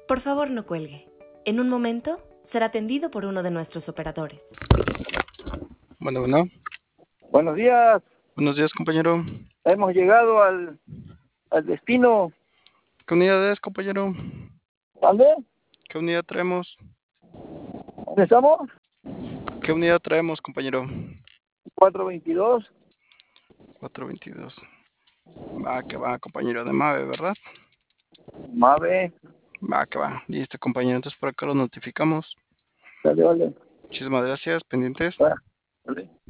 Por favor, no cuelgue. En un momento será atendido por uno de nuestros operadores. Bueno. Buenos días. Buenos días, compañero. Hemos llegado al destino. ¿Qué unidad es, compañero? ¿Dónde? ¿Qué unidad traemos? ¿Dónde estamos? ¿Qué unidad traemos, compañero? 422. 422. Va, que va, compañero de MAVE, ¿verdad? MAVE. Va, que va. Listo, compañero. Entonces por acá lo notificamos. Dale. Muchísimas gracias. Pendientes. Dale.